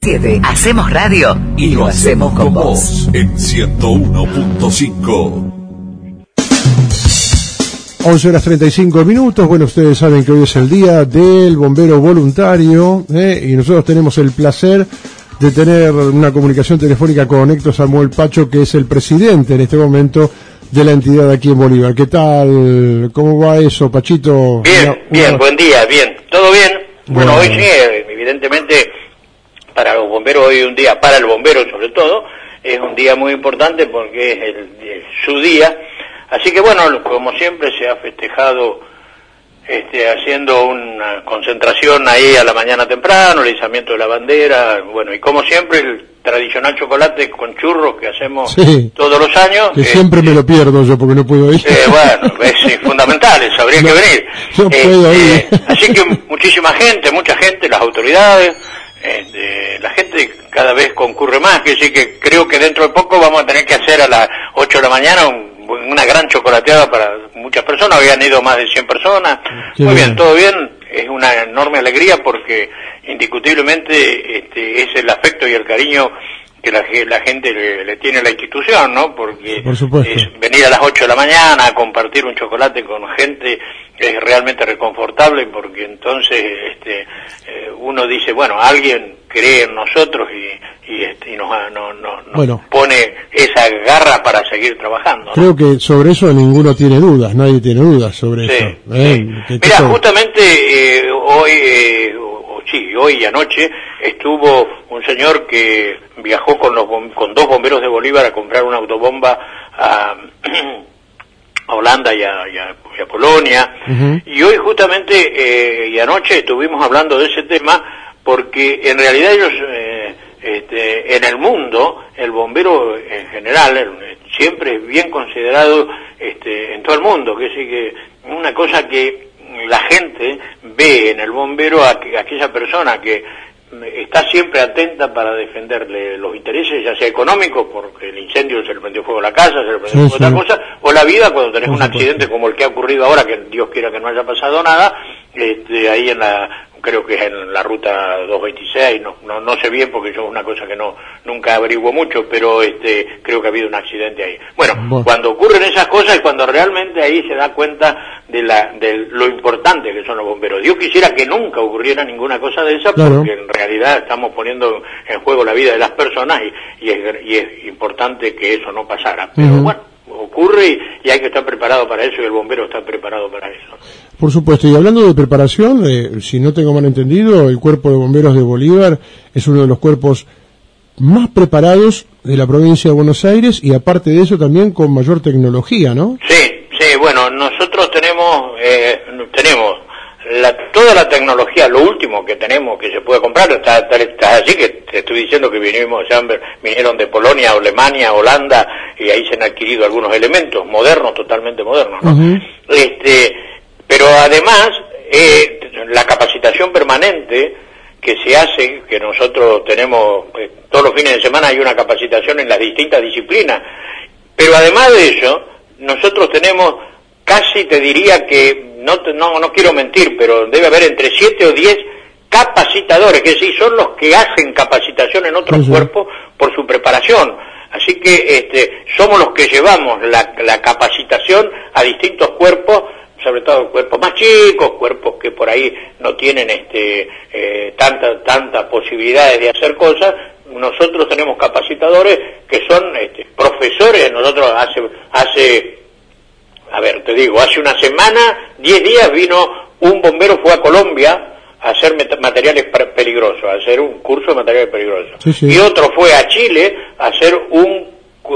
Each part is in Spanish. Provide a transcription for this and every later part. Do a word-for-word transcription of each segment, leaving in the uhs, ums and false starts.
siete. Hacemos radio y lo hacemos con vos. En ciento uno punto cinco. once horas treinta y cinco minutos. Bueno, ustedes saben que hoy es el día del bombero voluntario, ¿eh? Y nosotros tenemos el placer de tener una comunicación telefónica con Héctor Samuel Pacho, que es el presidente en este momento de la entidad aquí en Bolívar. ¿Qué tal? ¿Cómo va eso, Pachito? Bien, una, bien, una... buen día, bien. ¿Todo bien? Bueno, bueno, hoy sí, evidentemente, para los bomberos hoy es un día, para el bombero sobre todo, es un día muy importante porque es el, el, su día. Así que bueno, como siempre se ha festejado este, haciendo una concentración ahí a la mañana temprano, el izamiento de la bandera, bueno, y como siempre el tradicional chocolate con churros que hacemos sí, todos los años. Que eh, siempre me lo pierdo yo porque no puedo ir. Eh, bueno, es fundamental, eso habría no, que venir. No eh, puedo ir. Eh, así que muchísima gente, mucha gente, las autoridades, eh, la gente cada vez concurre más, que sí que creo que dentro de poco vamos a tener que hacer a las ocho de la mañana un una gran chocolateada para muchas personas, habían ido más de cien personas. Qué muy bien, bien, todo bien, es una enorme alegría porque indiscutiblemente este, es el afecto y el cariño que la, la gente le, le tiene a la institución, ¿no? Porque por supuesto, es venir a las ocho de la mañana a compartir un chocolate con gente es realmente reconfortable, porque entonces este, eh, uno dice, bueno, alguien cree en nosotros y, y, este, y nos, no, no, nos bueno, pone esa garra para seguir trabajando, ¿no? Creo que sobre eso ninguno tiene dudas, nadie tiene dudas sobre sí, eso. Sí. ¿Eh? Mira, justamente eh, hoy, eh, o, sí, hoy y anoche estuvo un señor que viajó con, los, con dos bomberos de Bolívar a comprar una autobomba a... a Holanda y a, y a, y a Polonia, uh-huh. Y hoy justamente eh, y anoche estuvimos hablando de ese tema porque en realidad ellos eh, este, en el mundo el bombero en general el, siempre es bien considerado este, en todo el mundo, que es que una cosa que la gente ve en el bombero a, a aquella persona que está siempre atenta para defenderle los intereses, ya sea económicos, porque el incendio se le prendió fuego a la casa, se le prendió fuego a otra cosa, o la vida cuando tenés un accidente como el que ha ocurrido ahora, que Dios quiera que no haya pasado nada, este, ahí en la, creo que es en la ruta doscientos veintiséis, no, no, no sé bien porque yo es una cosa que no, nunca averiguo mucho, pero este, creo que ha habido un accidente ahí. Bueno, bueno, cuando ocurren esas cosas es cuando realmente ahí se da cuenta de la, de lo importante que son los bomberos. Dios quisiera que nunca ocurriera ninguna cosa de esa, claro, porque en realidad estamos poniendo en juego la vida de las personas y, y, es, y es importante que eso no pasara. Pero uh-huh. bueno, ocurre y, y hay que estar preparado para eso y el bombero está preparado para eso. Por supuesto, y hablando de preparación, eh, si no tengo mal entendido, el Cuerpo de Bomberos de Bolívar es uno de los cuerpos más preparados de la provincia de Buenos Aires y aparte de eso también con mayor tecnología, ¿no? Sí, sí, bueno, nosotros tenemos, eh, tenemos la, toda la tecnología, lo último que tenemos que se puede comprar, está, está, está así que te estoy diciendo que vinimos, ya vinieron de Polonia, Alemania, Holanda, y ahí se han adquirido algunos elementos modernos, totalmente modernos, ¿no? Uh-huh. Este, pero además, eh, la capacitación permanente que se hace, que nosotros tenemos, eh, todos los fines de semana hay una capacitación en las distintas disciplinas, pero además de eso, nosotros tenemos casi, te diría que, no, no, no quiero mentir, pero debe haber entre siete o diez capacitadores, que sí, son los que hacen capacitación en otros uh-huh. cuerpos por su preparación. Así que este, somos los que llevamos la, la capacitación a distintos cuerpos, sobre todo cuerpos más chicos, cuerpos que por ahí no tienen este eh, tantas tantas posibilidades de hacer cosas. Nosotros tenemos capacitadores que son este, profesores. Nosotros hace hace a ver, te digo, hace una semana, diez días vino un bombero, fue a Colombia a hacer materiales peligrosos, a hacer un curso de materiales peligrosos. Sí, sí. Y otro fue a Chile a hacer un,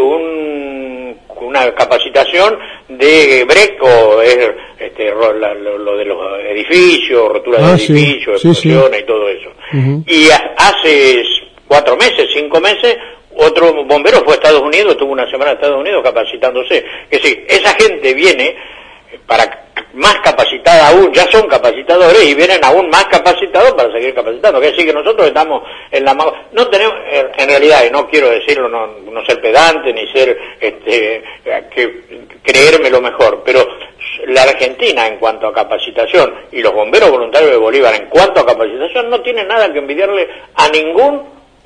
un una capacitación de breco, es, este, lo, lo de los edificios, rotura ah, de sí. edificios, sí, explosiones sí. y todo eso. Uh-huh. Y a, hace cuatro meses, cinco meses, otro bombero fue a Estados Unidos, estuvo una semana en Estados Unidos capacitándose. Es decir, esa gente viene para más capacitada aún, ya son capacitadores y vienen aún más capacitados para seguir capacitando. Que decir que nosotros estamos en la no tenemos, en realidad, y no quiero decirlo, no, no ser pedante ni ser este que creerme lo mejor, pero la Argentina en cuanto a capacitación y los bomberos voluntarios de Bolívar en cuanto a capacitación no tienen nada que envidiarle a ningún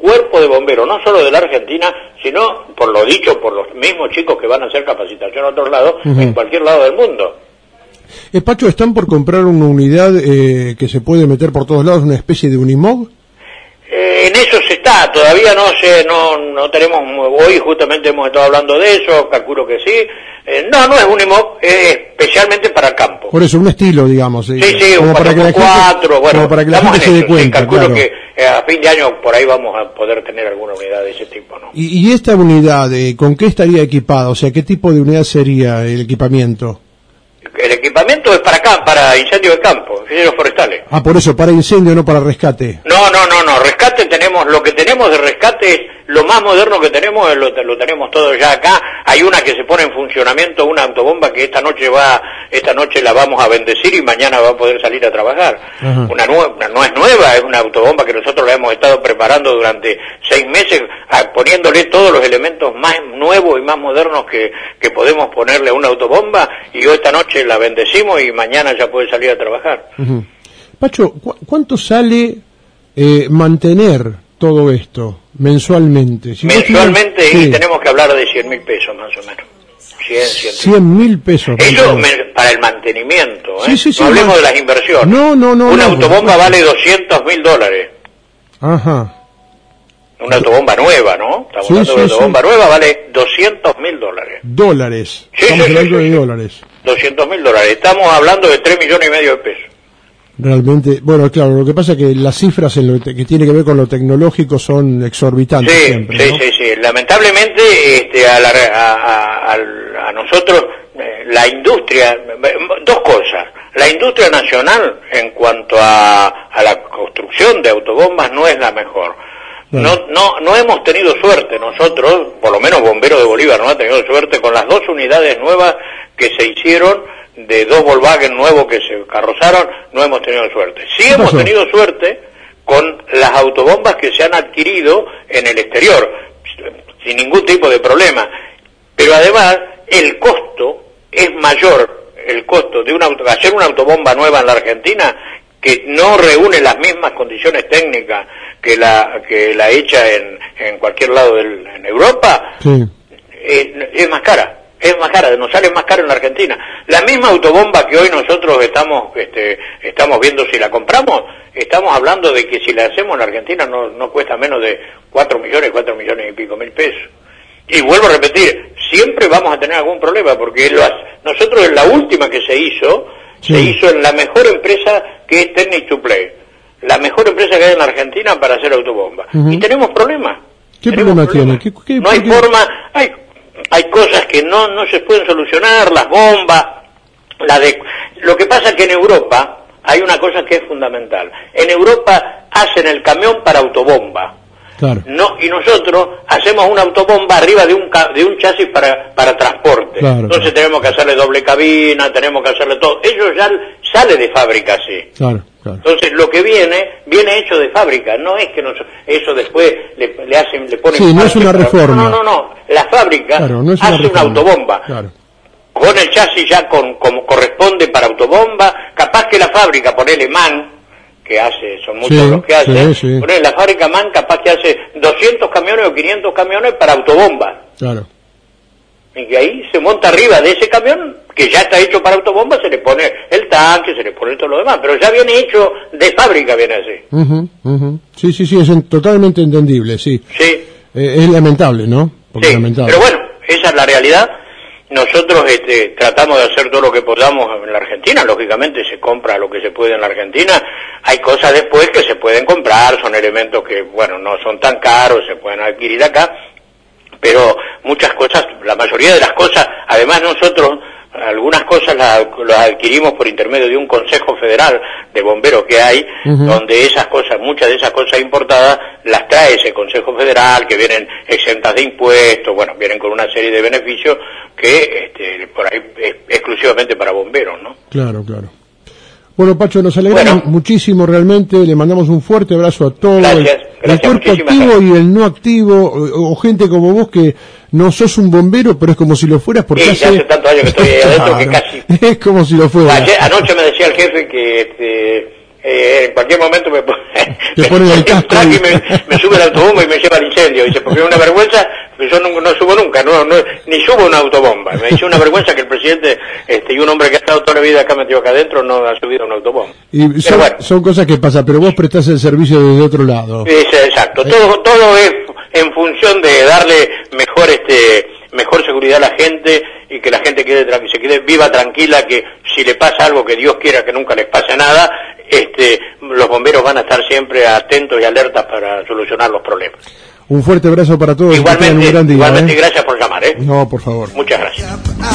cuerpo de bomberos, no solo de la Argentina, sino, por lo dicho por los mismos chicos que van a hacer capacitación a otros lados, uh-huh. en cualquier lado del mundo. Eh, Pacho, ¿están por comprar una unidad eh, que se puede meter por todos lados, una especie de Unimog? Eh, en eso se está, todavía no sé, no no tenemos, hoy justamente hemos estado hablando de eso, calculo que sí. Eh, no, no es Unimog, es especialmente para el campo. Por eso, un estilo, digamos. Sí, sí, sí un cuatro por cuatro, bueno, como para que la gente se dé cuenta. Sí, calculo claro. que eh, a fin de año por ahí vamos a poder tener alguna unidad de ese tipo, ¿no? ¿Y, y esta unidad, eh, con qué estaría equipada? O sea, ¿qué tipo de unidad sería el equipamiento? El equipamiento es para acá, para incendios de campo, incendios forestales. Ah, por eso, para incendio, no para rescate. No, no, no, no, rescate tenemos, lo que tenemos de rescate es lo más moderno que tenemos, lo, lo tenemos todo ya acá. Hay una que se pone en funcionamiento, una autobomba que esta noche va, esta noche la vamos a bendecir y mañana va a poder salir a trabajar. Ajá. Una nueva, no es nueva, es una autobomba que nosotros la hemos estado preparando durante seis meses, a, poniéndole todos los elementos más nuevos y más modernos que, que podemos ponerle a una autobomba, y hoy esta noche la bendecimos y mañana ya puede salir a trabajar. Uh-huh. Pacho, ¿cu- ¿cuánto sale eh, mantener todo esto mensualmente? Si mensualmente tienes, sí. tenemos que hablar de cien mil pesos más o menos. cien mil pesos. Eso me, para el mantenimiento, ¿eh? Sí, sí, sí, no hablemos no. de las inversiones. No, no, no. Una no, autobomba no. vale doscientos mil dólares. Ajá. Una autobomba nueva, ¿no? Estamos sí, hablando sí, de una autobomba sí. nueva, vale doscientos mil dólares. Dólares. Sí, Estamos sí, hablando sí, de sí. dólares. doscientos mil dólares. Estamos hablando de tres millones y medio de pesos. Realmente, bueno, claro, lo que pasa es que las cifras en lo te, que tiene que ver con lo tecnológico son exorbitantes sí, siempre, sí, ¿no? sí, sí. Lamentablemente, este, a, la, a, a, a nosotros, eh, la industria, dos cosas. La industria nacional, en cuanto a, a la construcción de autobombas, no es la mejor. Bueno. No, no, no hemos tenido suerte nosotros, por lo menos Bomberos de Bolívar no ha tenido suerte con las dos unidades nuevas que se hicieron, de dos Volkswagen nuevos que se carrozaron, no hemos tenido suerte. Sí hemos tenido suerte con las autobombas que se han adquirido en el exterior, sin ningún tipo de problema. Pero además, el costo es mayor, el costo de una auto, hacer una autobomba nueva en la Argentina, que no reúne las mismas condiciones técnicas que la que la hecha en, en cualquier lado del, en Europa, sí. es, es más cara. Es más cara, nos sale más caro en la Argentina. La misma autobomba que hoy nosotros estamos este, estamos viendo si la compramos, estamos hablando de que si la hacemos en la Argentina no, no cuesta menos de cuatro millones, cuatro millones y pico mil pesos. Y vuelvo a repetir, siempre vamos a tener algún problema, porque lo, nosotros en la última que se hizo, sí. se hizo en la mejor empresa que es Technic to Play, la mejor empresa que hay en la Argentina para hacer autobomba. Uh-huh. Y tenemos problemas. ¿Qué tenemos problema problemas. tiene? ¿Qué, qué, no hay qué? forma... Hay, Hay cosas que no no se pueden solucionar, las bombas, la de... Lo que pasa es que en Europa hay una cosa que es fundamental. En Europa hacen el camión para autobomba. Claro. No, y nosotros hacemos una autobomba arriba de un de un chasis para para transporte. Claro, Entonces claro. tenemos que hacerle doble cabina, tenemos que hacerle todo. Eso ya sale de fábrica así. Claro, claro. Entonces lo que viene, viene hecho de fábrica, no es que nos, eso después le, le hacen, le ponen... Sí, no es una para, reforma. No, no, no, la fábrica claro, no es una hace reforma. una autobomba. Claro. Con el chasis ya con, como corresponde para autobomba, capaz que la fábrica, ponele MAN, que hace, son muchos sí, los que hacen, sí, sí. ponele la fábrica MAN capaz que hace doscientos camiones o quinientos camiones para autobomba. Claro. Y que ahí se monta arriba de ese camión, que ya está hecho para autobomba, se le pone el tanque, se le pone todo lo demás, pero ya viene hecho de fábrica, viene así. Uh-huh, uh-huh. Sí, sí, sí, es en, totalmente entendible, sí. Sí. Eh, es lamentable, ¿no? Porque sí, lamentable. pero bueno, esa es la realidad. Nosotros este, tratamos de hacer todo lo que podamos en la Argentina, lógicamente se compra lo que se puede en la Argentina, hay cosas después que se pueden comprar, son elementos que, bueno, no son tan caros, se pueden adquirir acá, pero muchas cosas, la mayoría de las cosas, además nosotros, algunas cosas las, las adquirimos por intermedio de un Consejo Federal de Bomberos que hay, uh-huh. donde esas cosas, muchas de esas cosas importadas, las trae ese Consejo Federal, que vienen exentas de impuestos, bueno, vienen con una serie de beneficios que, este, por ahí, es exclusivamente para bomberos, ¿no? Claro, claro. Bueno, Pacho, nos alegramos bueno, muchísimo realmente, le mandamos un fuerte abrazo a todos, gracias, el, gracias, el cuerpo activo gracias. y el no activo, o, o gente como vos que no sos un bombero, pero es como si lo fueras porque sí, hace... hace tantos años que estoy ahí adentro que casi... Es como si lo fuera. Ayer, anoche me decía el jefe que este, eh, en cualquier momento me, Te ponen el casco y me, me sube el autobomba y me no, no, ni subo una autobomba. Me dice una vergüenza que el presidente este, y un hombre que ha estado toda la vida acá metido acá adentro no ha subido una autobomba. Y son, bueno, son cosas que pasan, pero vos prestás el servicio desde otro lado. Es, exacto, todo, todo es en función de darle mejor este mejor seguridad a la gente y que la gente quede se quede viva tranquila, que si le pasa algo, que Dios quiera que nunca les pase nada, este los bomberos van a estar siempre atentos y alertas para solucionar los problemas. Un fuerte abrazo para todos. Igualmente, un gran día, igualmente ¿eh? Gracias por llamar, ¿eh? No, por favor. Muchas gracias.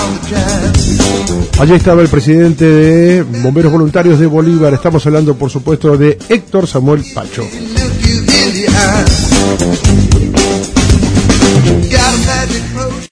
Allí estaba el presidente de Bomberos Voluntarios de Bolívar. Estamos hablando, por supuesto, de Héctor Samuel Pacho.